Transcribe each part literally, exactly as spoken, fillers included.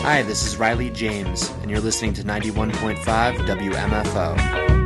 Hi, this is Riley James, and you're listening to ninety-one point five W M F O.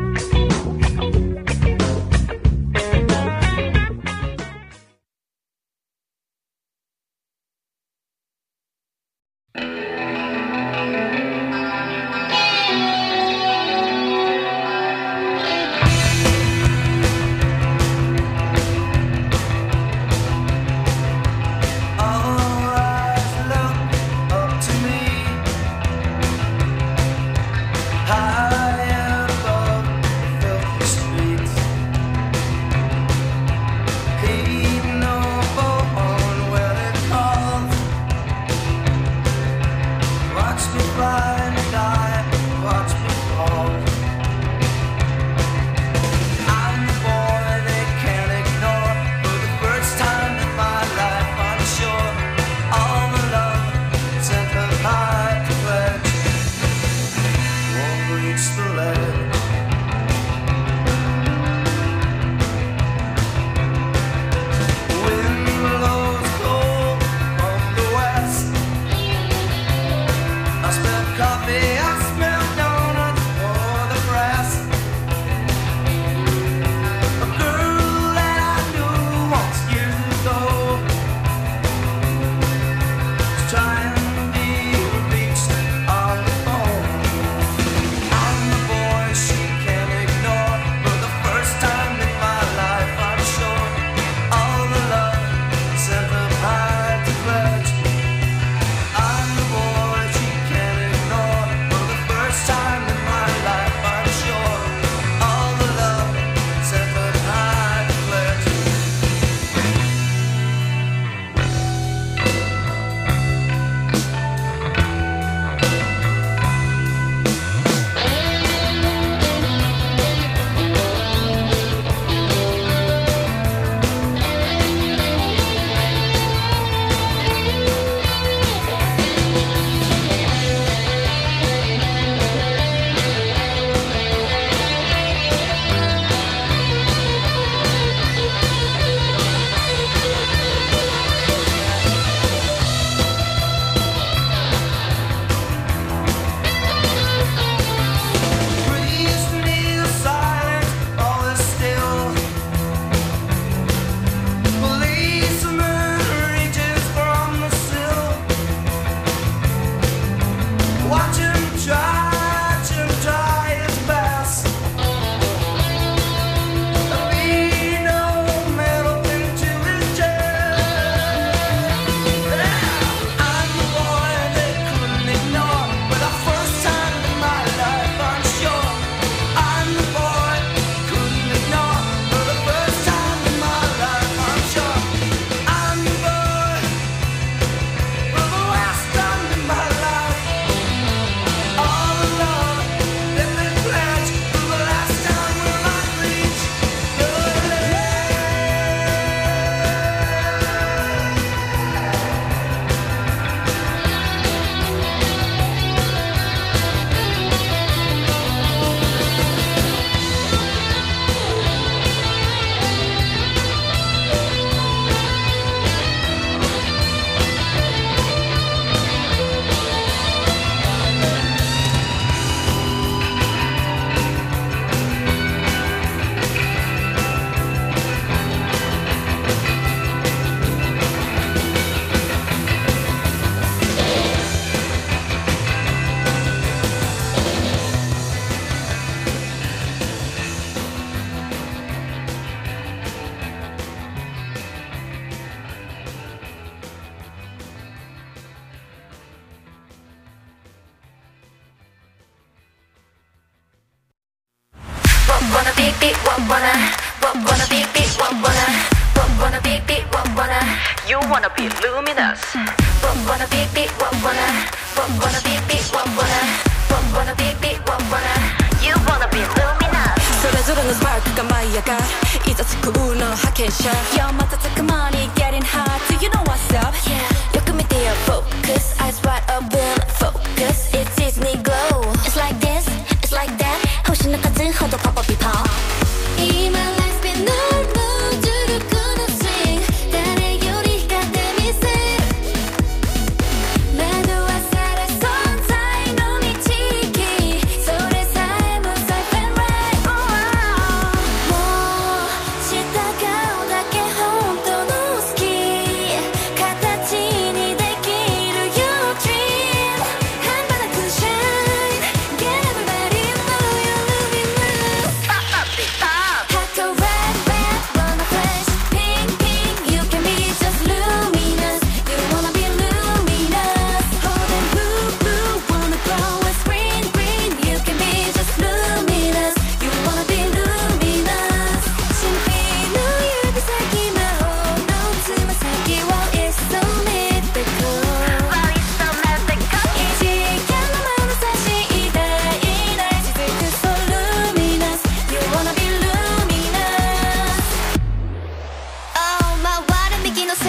wanna be be what wanna what wanna be be what wanna what wanna be be what wanna you wanna be luminous what wanna be be what wanna what wanna be be what wanna what wanna be be what wanna you wanna be luminous それぞれのスパークが舞い上がるいざ救うの覇権者 Yo 瞬く間に getting hot do you know what's up yeah よく見てよ focus eyes wide open focus it's Disney glow it's like this it's like that 星の数ほどパパピパ今 let's be normal 重力の swing 誰より光ってみせる惑わされそう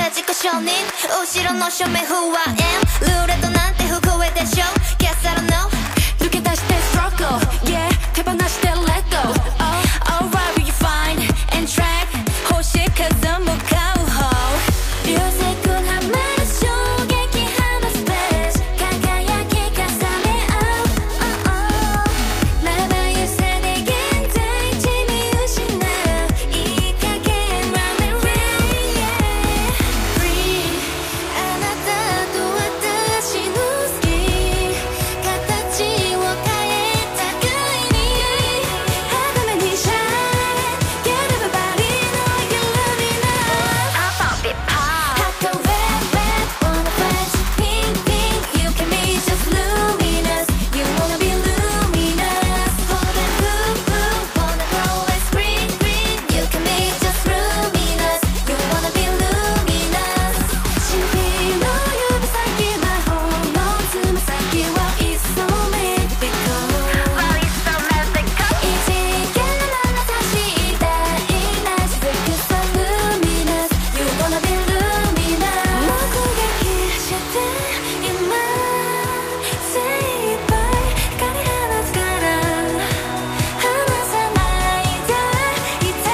自己承認後ろの正面 Who I am ルーレットなんて不公平でしょ Guess I don't know 抜け出して struggle Yeah 手放して let go Oh alright will you find and track 欲しい風向かう方 Music could have made us 衝撃放つ best 輝き重ね合う Oh oh まばゆさで現在地見失ういい加減 Run and rain yeah Free あなたと私の好き形を変えたくいに肌目に shine Get everybody know you love me now I pop it pop Hot the red red wanna flash Pink pink you can be just luminous You wanna be luminous Hold it blue blue wanna grow like green green You can be just luminous You wanna be luminous 神秘の指先魔法のつま先は It's so mythical Wow it's so mythical 異次元な優しい大な自然 So luminous You wanna be luminous 目撃して今精一杯光放つから離さないでいて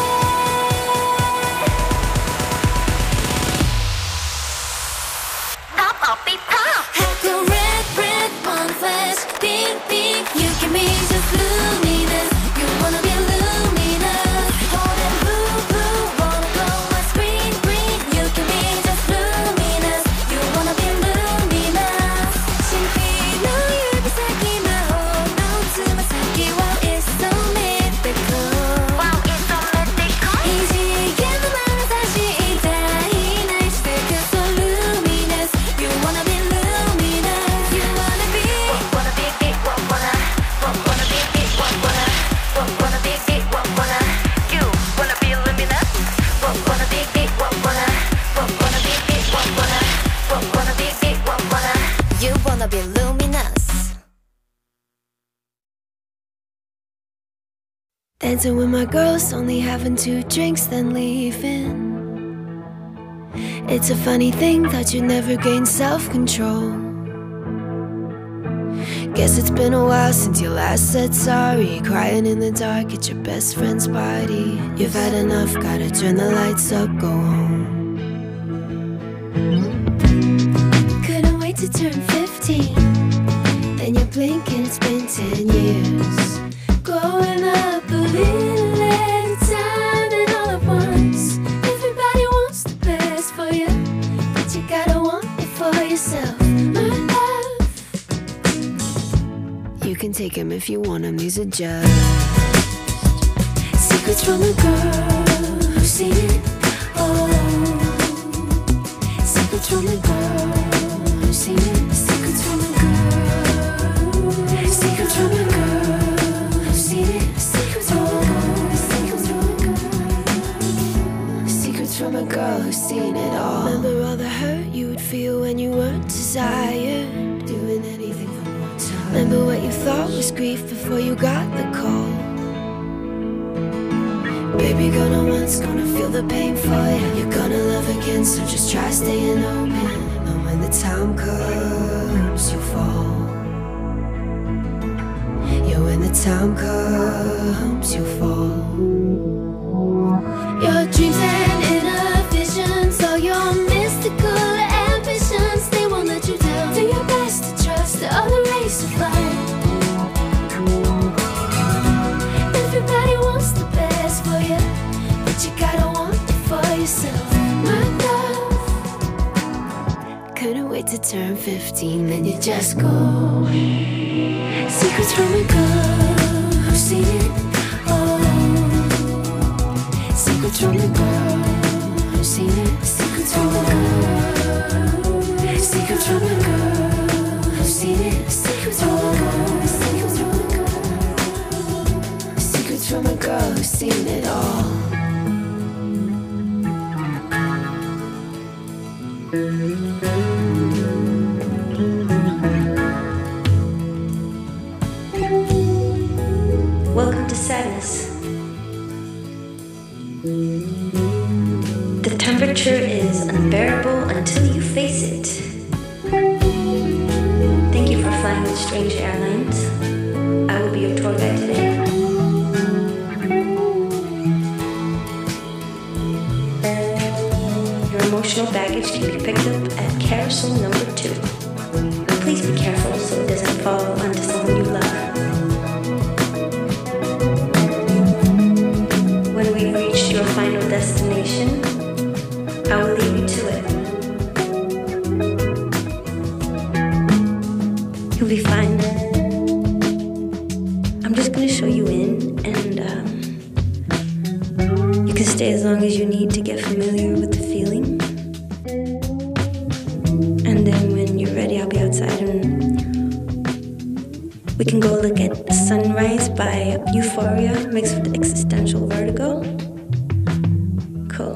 Pop pop it pop Hot the red red wanna flash Pink pink you can be just luminous You wanna be luminous Hold it blue blue wanna glow like green green You can be just luminous You wanna be luminous 神秘の指先魔法のつま先は It's so mythical Wow it's so mythical 異次元の眼差し痛いなしてく So luminous You wanna be luminous You wanna be What wanna be be what wanna What wanna be be what wanna What wanna be be what wanna You wanna be luminous What wanna be be what wanna What wanna be be what wanna What wanna be be what wanna You wanna be luminous Dancing with my girls, only having two drinks, then leaving. It's a funny thing that you never gain self-control. Guess it's been a while since you last said sorry. Crying in the dark at your best friend's party. You've had enough, gotta turn the lights up, go home. Couldn't wait to turn fifteen. Then you blink and it's been ten years. Growing up a little at a time and all at once. Everybody wants the best for you, but you gotta want it for yourself, my love. You can take them if you want them, these are just secrets from a girl who's seen it all. Secrets from a girl who's seen it. Secrets from a girl. Secrets from a girl. Secrets from a girl who's seen it all. Remember all the hurt you would feel when you weren't desired, doing anything for more time. Remember what you thought was grief before you got the call. Baby, gonna once, gonna feel the pain for you. You're gonna love again, so just try staying open. And when the time comes, you fall. Yeah, when the time comes, you fall. Your dreams and inner visions, all your mystical ambitions, they won't let you down. Do your best to trust the other rays of light. Everybody wants the best for you, but you gotta want it for yourself, my love. Couldn't wait to turn fifteen, then you just go. Secrets from a girl who's seen it all. Secrets from a girl who's seen it. Secrets from a girl. Secrets from a girl who's seen it. Secrets from a girl. Secrets from a girl. Secrets from a girl who's seen it all. Welcome to sadness. The temperature is unbearable until you face it. Thank you for flying with Strange Airlines. I will be your tour guide today. Your emotional baggage can be picked up at carousel number two. Please be careful so it doesn't fall onto someone you love. When we've reached your final destination, I will leave you to it. You'll be fine. I'm just gonna show you in, and um, you can stay as long as you need to get familiar with the feeling. And then when you're ready, I'll be outside and we can go look at Sunrise by Euphoria mixed with existential vertigo. Cool.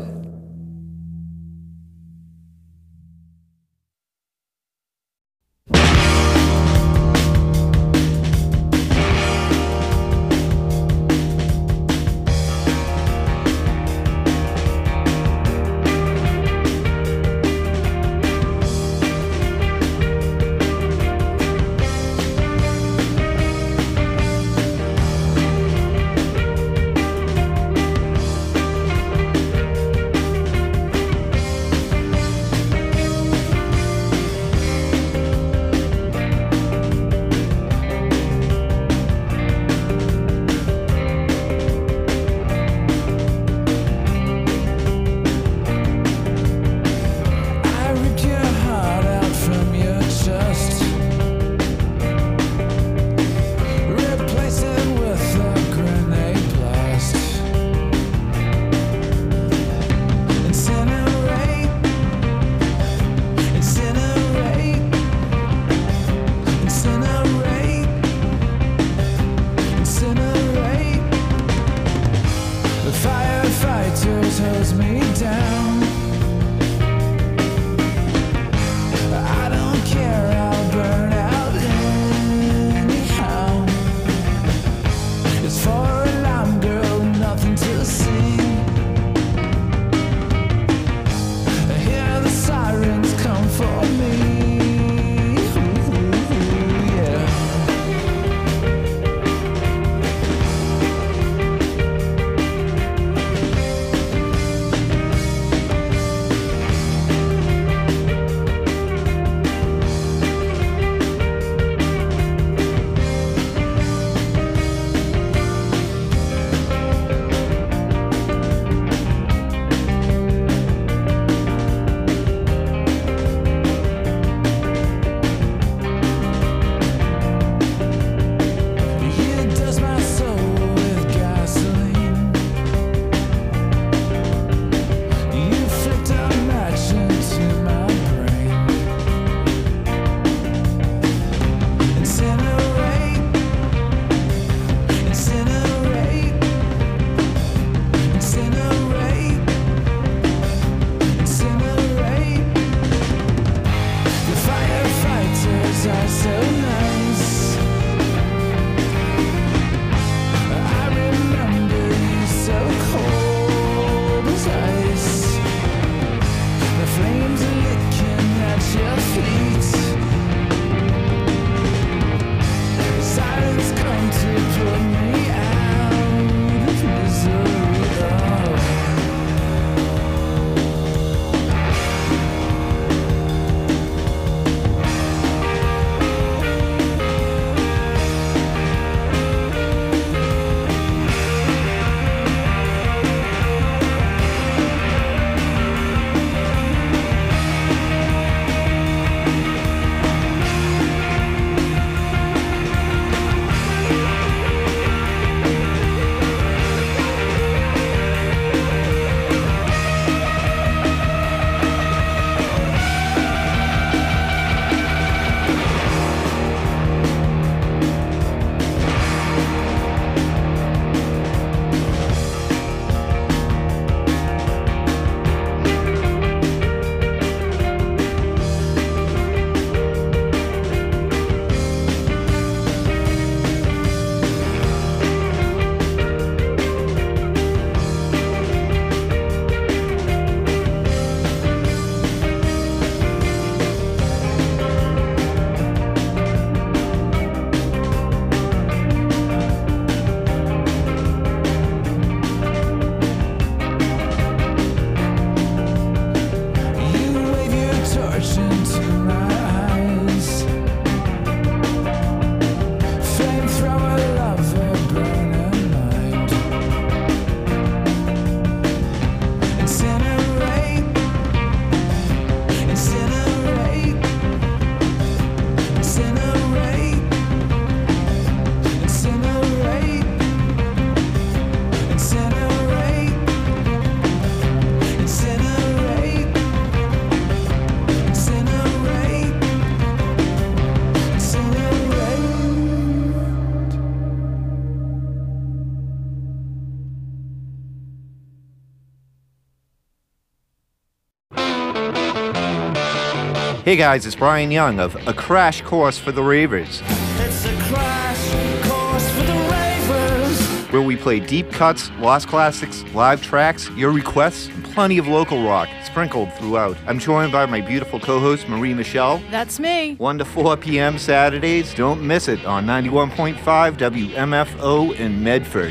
Hey guys, it's Brian Young of A Crash Course for the Ravers. It's a crash course for the ravers. Where we play deep cuts, lost classics, live tracks, your requests, and plenty of local rock sprinkled throughout. I'm joined by my beautiful co-host, Marie Michelle. That's me. one to four p.m. Saturdays. Don't miss it on ninety-one point five W M F O in Medford.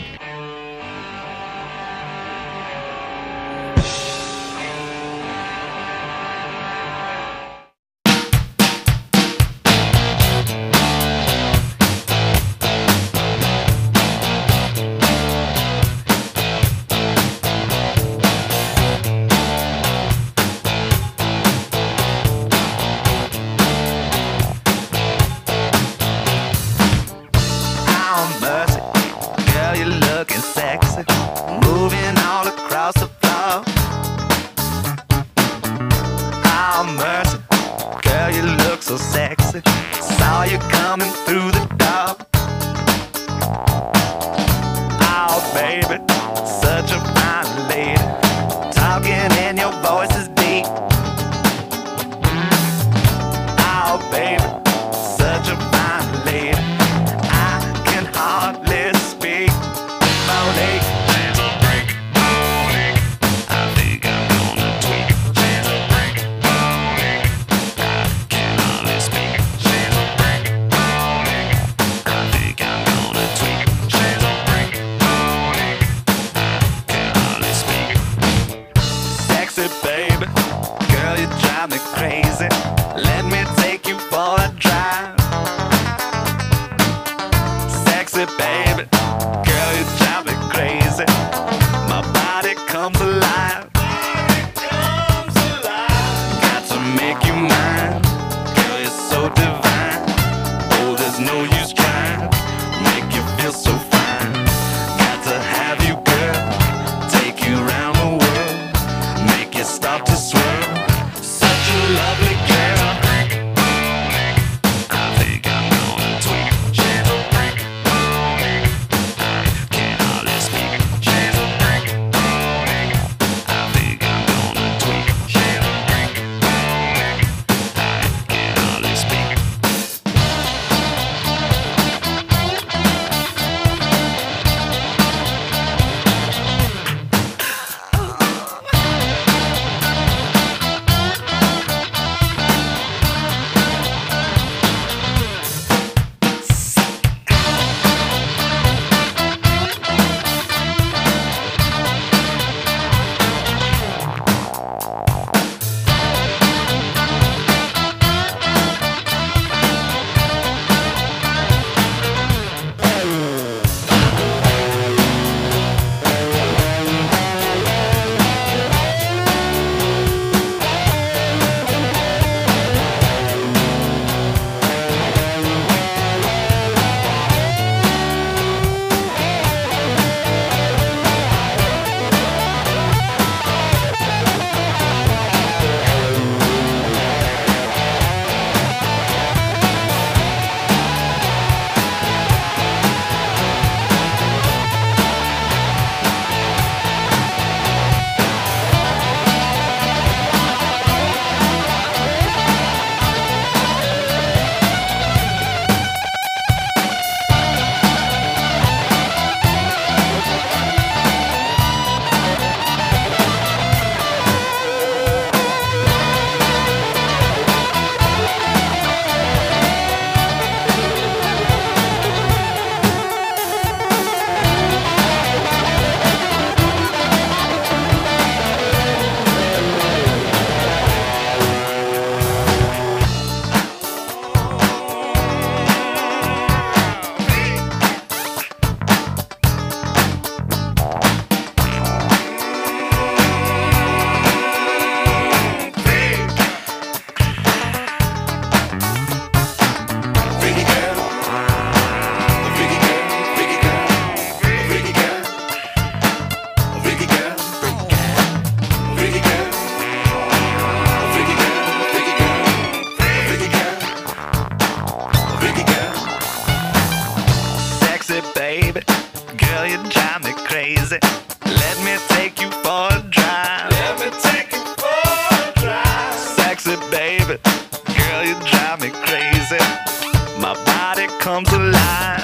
comes alive.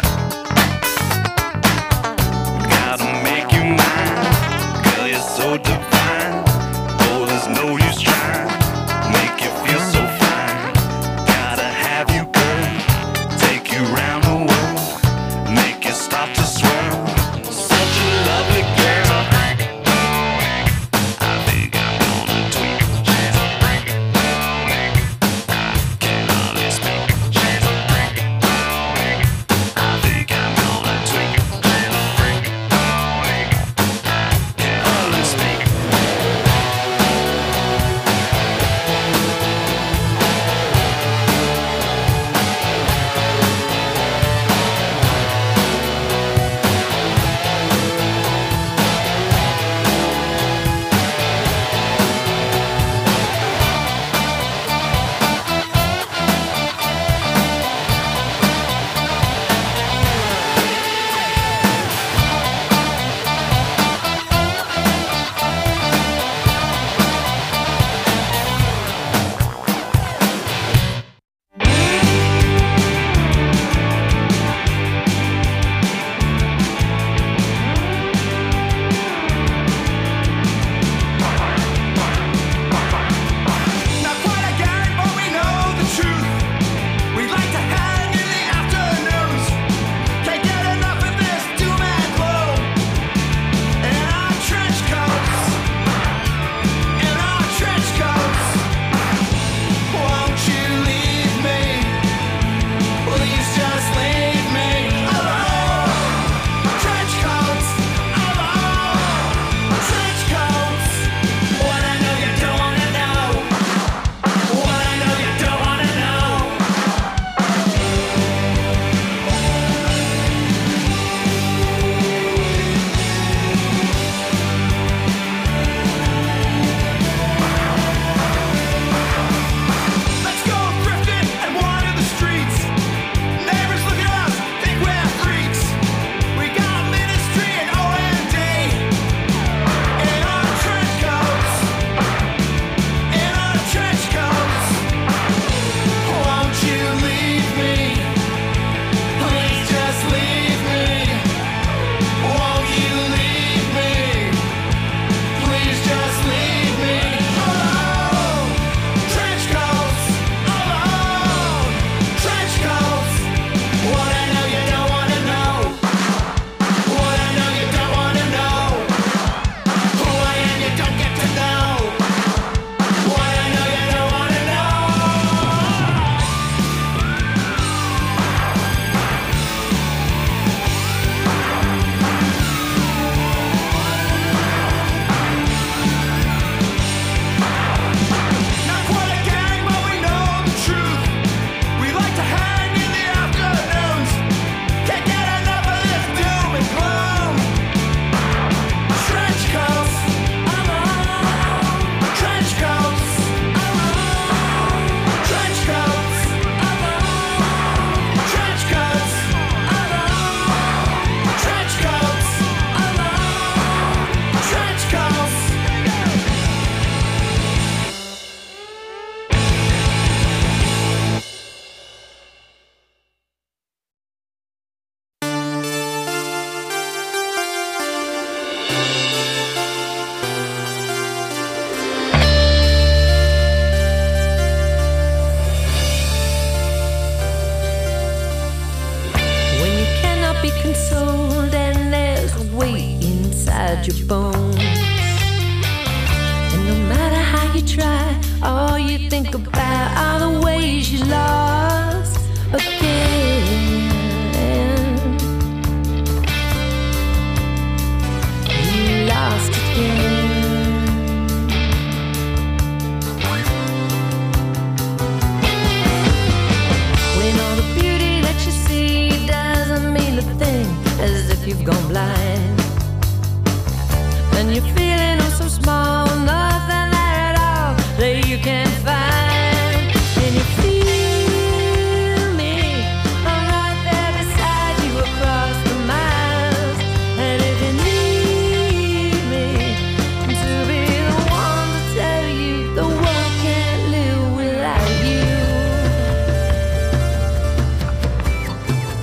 Gotta make you mine, girl, you're so divine. Oh, there's no use trying, make you feel so fine. Gotta have you, girl, take you round the world, make you start to swirl. Such a lovely girl. I think I'm gonna tweak. Can't hardly speak. I think I'm gonna tweak. Can't hardly speak. Not quite a gang, but we know the truth. We like to hang in the afternoons. Can't get enough of this doom and gloom. In our trench coats, in our trench coats. Won't you leave me? Please just leave me alone. Trench coats, alone. Trench coats. What I know you don't wanna know. What I know you don't wanna know. Let's go thrifting and wander the streets. Neighbors look at us, think we're freaks. We got ministry and O M D in our trench coats. In our trench coats. Won't you leave me? Please just leave me. Won't you leave me? Please just leave me alone. Trench coats, alone. Trench coats. What I know you don't wanna know. What I know you don't wanna know. Who I am you don't get to know. What I know you don't wanna know. Not quite a gang, but we know the truth. We like to hang in the afternoons. Can't get enough of this doom and gloom. Trench coats, alone. Trench coats, alone. Trench coats, alone. Trench coats, alone. Trench coats, alone. Trench coats. When you cannot be consoled and there's weight inside your bones, and no matter how you try, all you think about are the ways you lost again. You lost again. When all the beauty that you see doesn't mean a thing, as if you've gone blind, and you're feeling oh so small, nothing there at all that you can find. And you feel me, I'm right there beside you across the miles. And if you need me to be the one to tell you the world can't live without you,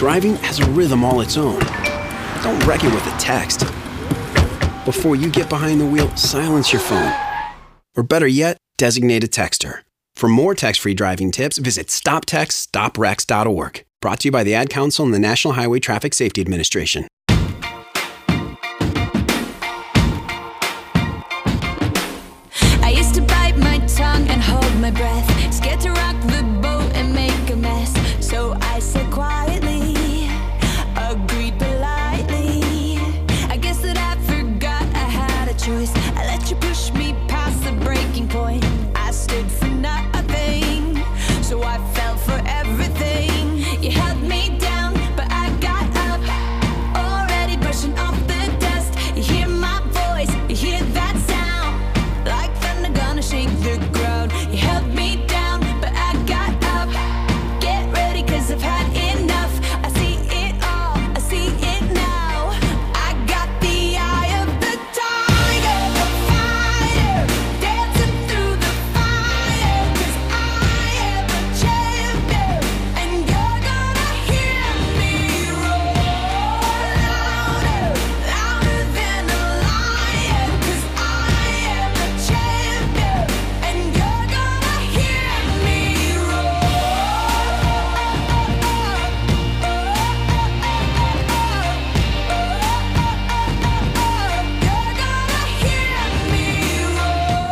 Driving has a rhythm all its own. Don't wreck it with a text. Before you get behind the wheel, silence your phone. Or better yet, designate a texter. For more text-free driving tips, visit stop text stop wrecks dot org. Brought to you by the Ad Council and the National Highway Traffic Safety Administration. I used to bite my tongue and hold my breath, scared to rock the boat and make a mess. So I said quietly, agreed politely. I guess that I forgot I had a choice. I let you push me past the breaking point. I stood for nothing, so I fell for everything. You held me down, but I got up, already brushing off the dust. You hear my voice, you hear that sound, like thunder gonna shake the ground. You held me down, but I got up. Get ready, cause I've had enough. I see it all, I see it now. I got the eye of the tiger, the fighter, dancing through the fire. Cause I am a champion, and you're gonna hear me roar louder, louder than a lion. Cause I am a champion, and you're gonna hear me roar. You're gonna hear me roar.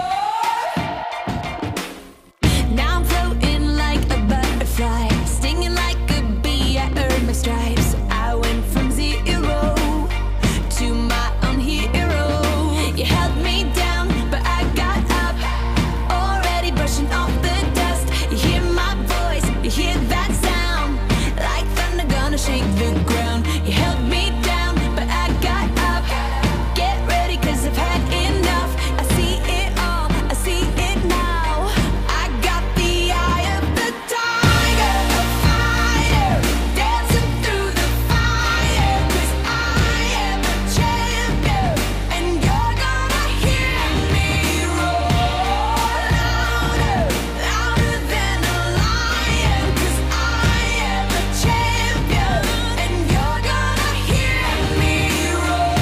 Now I'm floating like a butterfly, stinging like a bee. I earned my stripes. I went from zero to my own hero. You held me down, but I got up, already brushing off the dust. You hear my voice, you hear that sound, like thunder gonna shake the ground. You held me down, but I got up. Get ready, cause I've had enough. I see it all, I see it now. I got the eye of the tiger, the fighter, dancing through the fire. Cause I am a champion, and you're gonna hear me roar louder, louder than a lion. Cause I am a champion, and you're gonna hear me roar.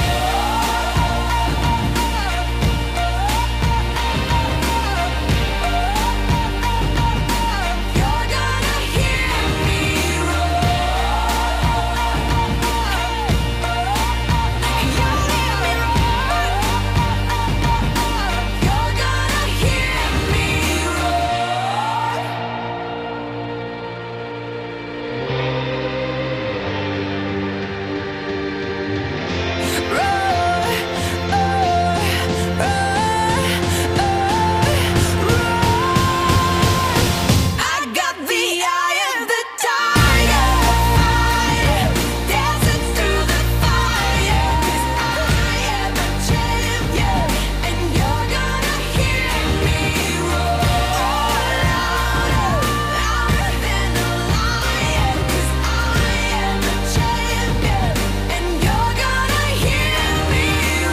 You're gonna hear me I got the eye of the tiger, fighter, dancing through the fire. Cause I am a champion, and you're gonna hear me roar louder, louder than a lion. Cause I am a champion, and you're gonna hear me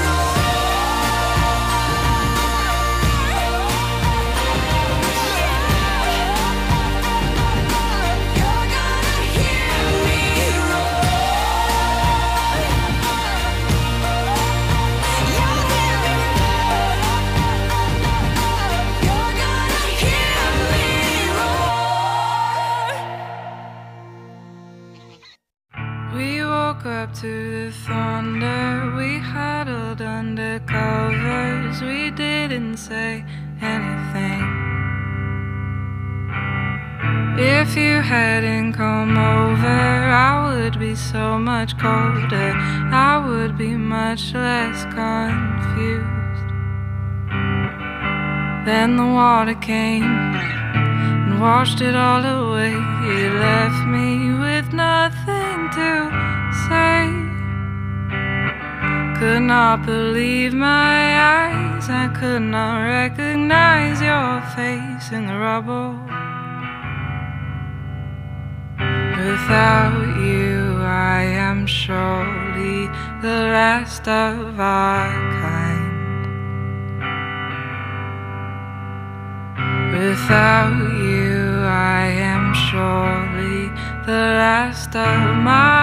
We woke up to the thunder, we huddled under covers, we didn't say anything. If you hadn't come over, I would be so much colder, I would be much less confused. Then the water came and washed it all away. You left me with nothing to say. Could not believe my eyes, I could not recognize your face in the rubble. Without you, I am surely the last of our kind. Without you, I am surely the last of my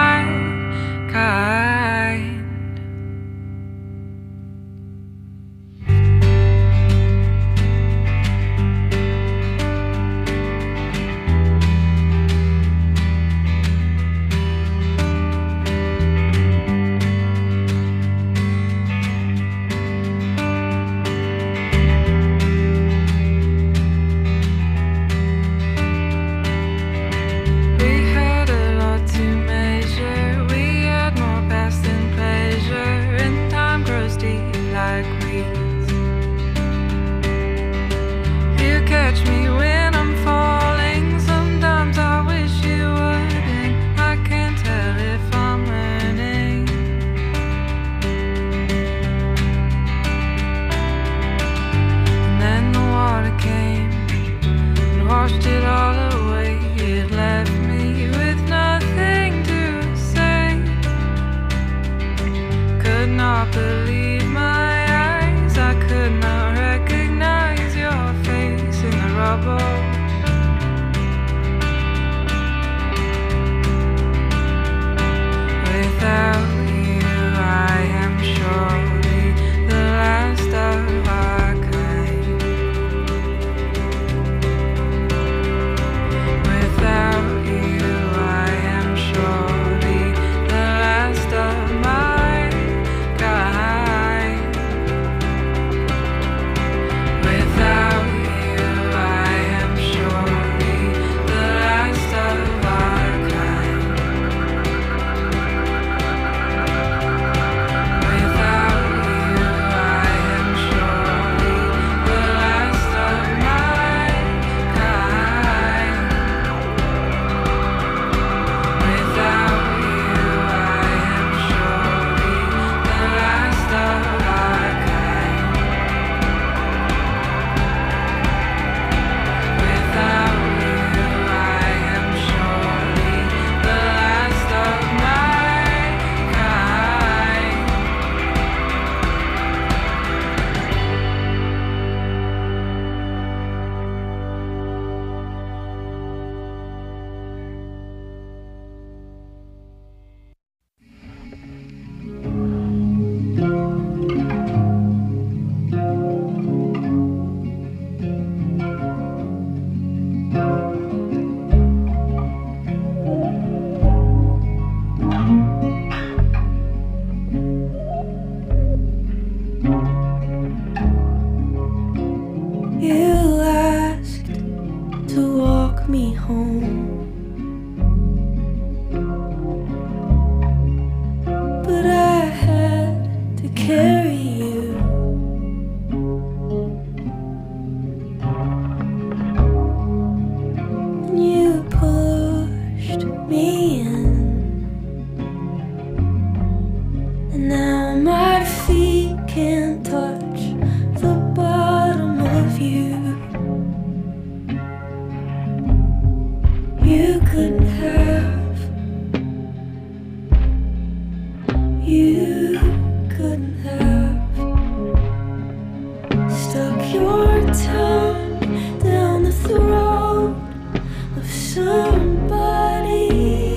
somebody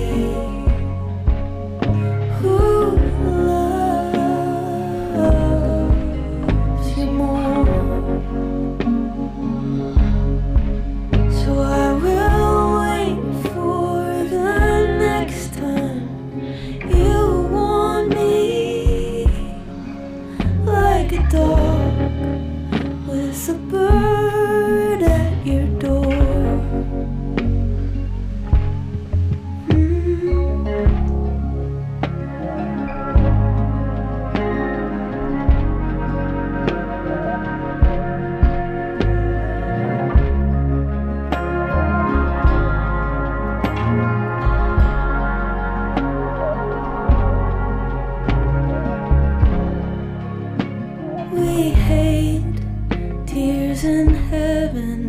who loves you more. So I will wait for the next time you want me, like a dog with a bird at your door. We hate tears in heaven,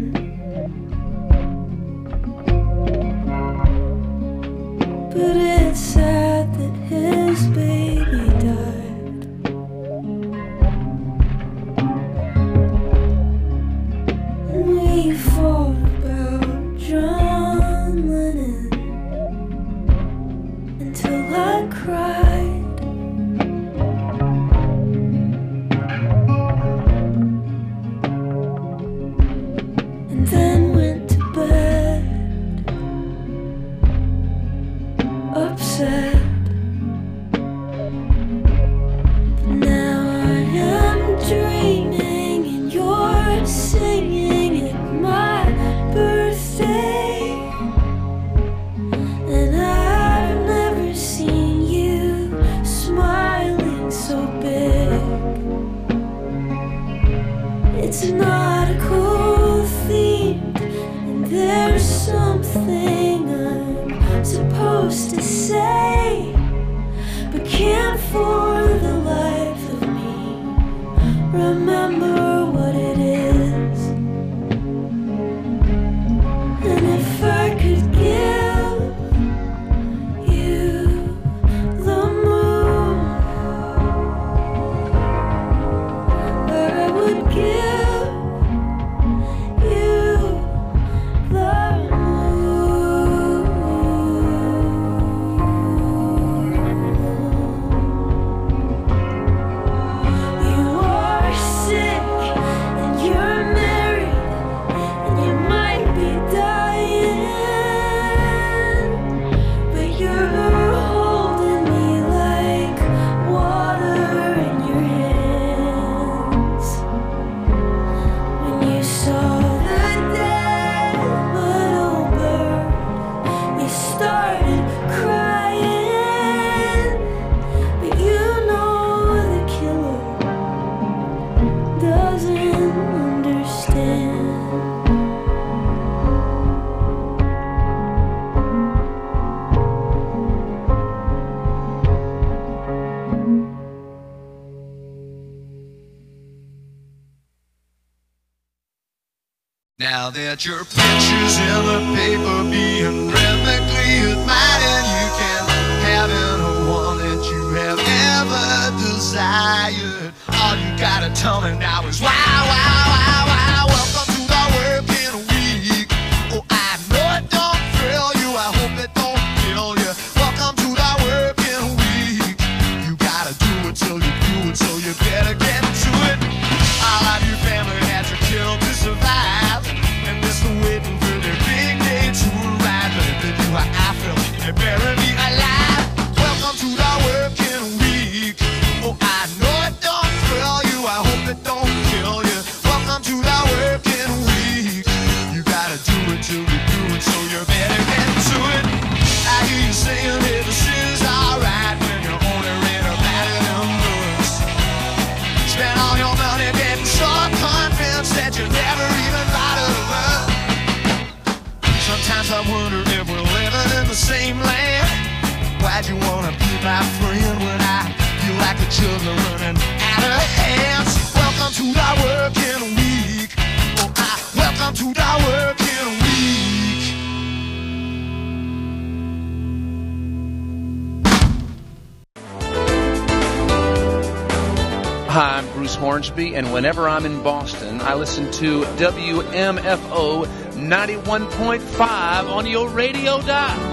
but it's sad that his baby died. And we fought about John Lennon until I cried. And then went to bed, upset. But now I am dreaming and you're singing at my birthday. And I've never seen you smiling so big. It's not a cool theme, and there's something I'm supposed to say, but can't for the life of me remember what it is. And if I could give you the moon, I would give you the moon. You are sick and you're married and you might be dying, but you're holding me like water in your hands. When you saw the dead little bird, you started crying, but you know the killer doesn't understand. Now that your picture's in the paper being rhythmically admired, you can have any one that you have ever desired. All you gotta tell me now is wow, wow, wow, wow. Welcome to the working week. Oh, I know it don't thrill you, I hope it don't kill you. Welcome to the working week. You gotta do it till you do it, so you better get to it. All of your family had to kill to survive, and they're still waiting for their big day to arrive. But if they do how I feel, they bury me alive. Welcome to the working week. Oh, I know it don't thrill you, I hope it don't kill you. Welcome to the working week. You gotta do it till you do it, so you better get to it. I hear you saying that this is alright when you're only read about it in books. Spend all your money getting so convinced that you never even bothered to learn. Sometimes I wonder if we're living in the same land. Why'd you wanna be my friend when I feel like the children running out of hands? Welcome to the working week. Oh, I welcome to the working week. Hi, I'm Bruce Hornsby, and whenever I'm in Boston, I listen to W M F O ninety-one point five on your radio dial.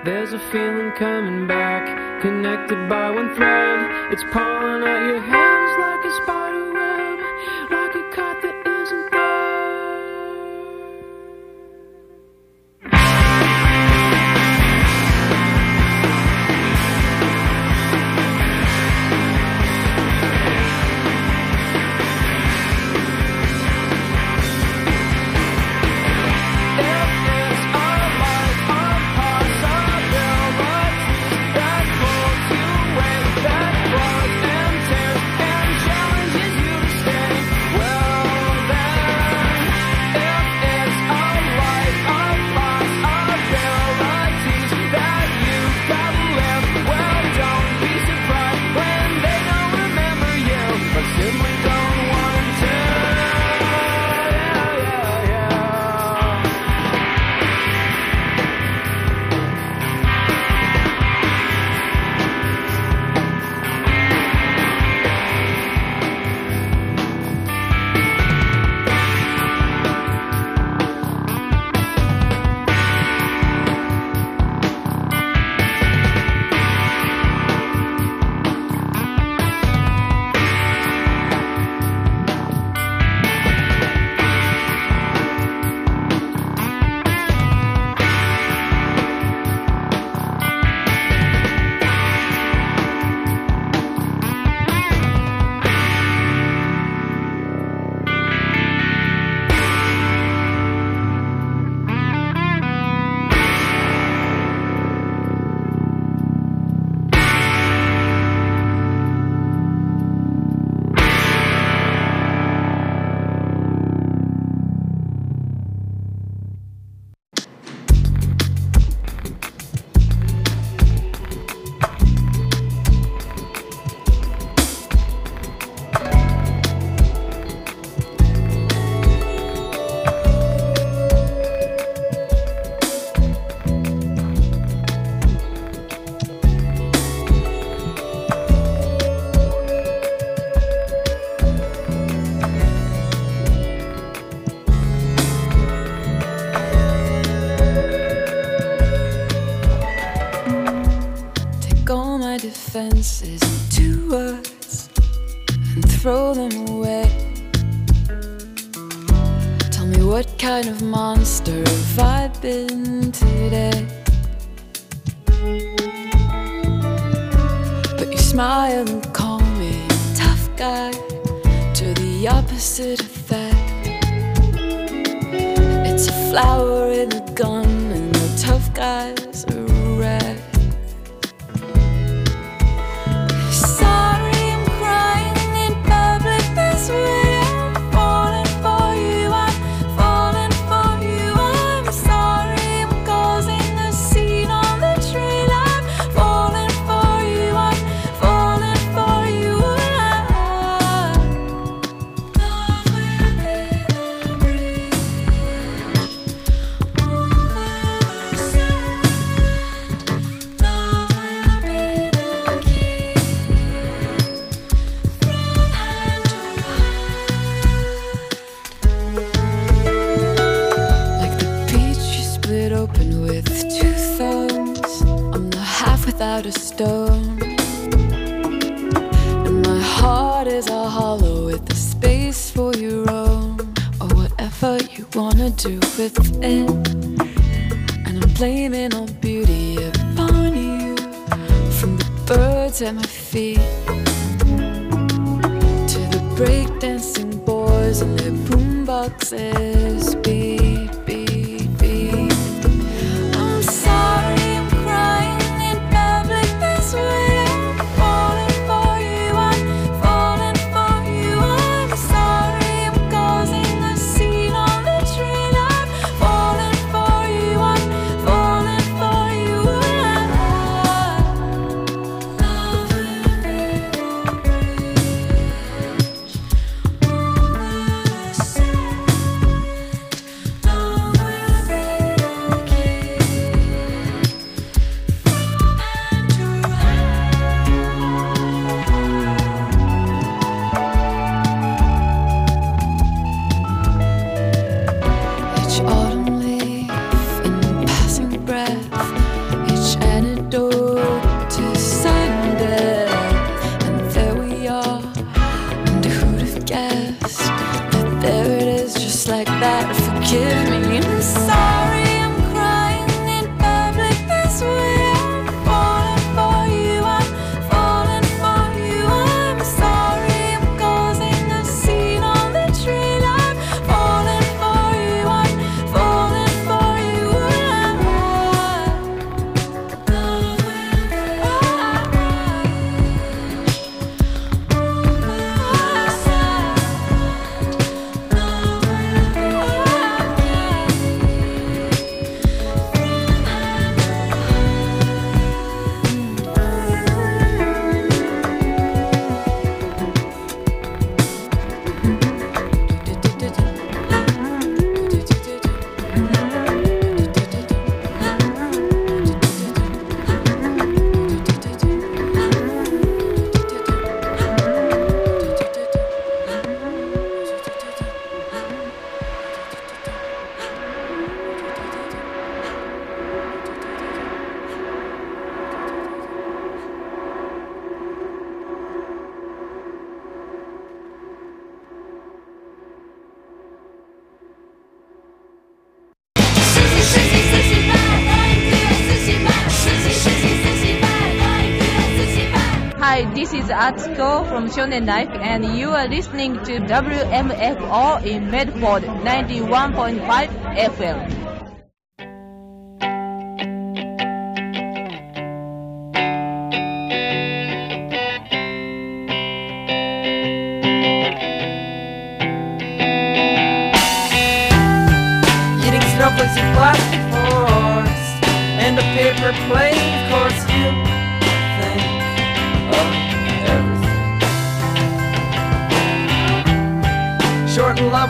There's a feeling coming back, connected by one thread. It's pulling at your hands like a spider web, like a kite that isn't there. Defenses into words and throw them away. Tell me, what kind of monster have I been today? But you smile and call me tough guy, to the opposite effect. It's a flower in a gun and the tough guy's a wreck. Without a stone, and my heart is a hollow with a space for your own, or whatever you wanna do with it. And I'm blaming all beauty upon you, from the birds at my feet to the breakdancing boys and their boomboxes. Beat, beat, beat. I'm sorry. like that, forgive me. I'm sorry I'm crying in public this way. I'm falling for you, I'm falling for you. I'm sorry I'm causing a scene on the train. I'm falling for you, I'm falling for you. Hi, this is Atsuko from Shonen Life, and you are listening to W M F O in Medford ninety-one point five F M. Eating strawberries and plastic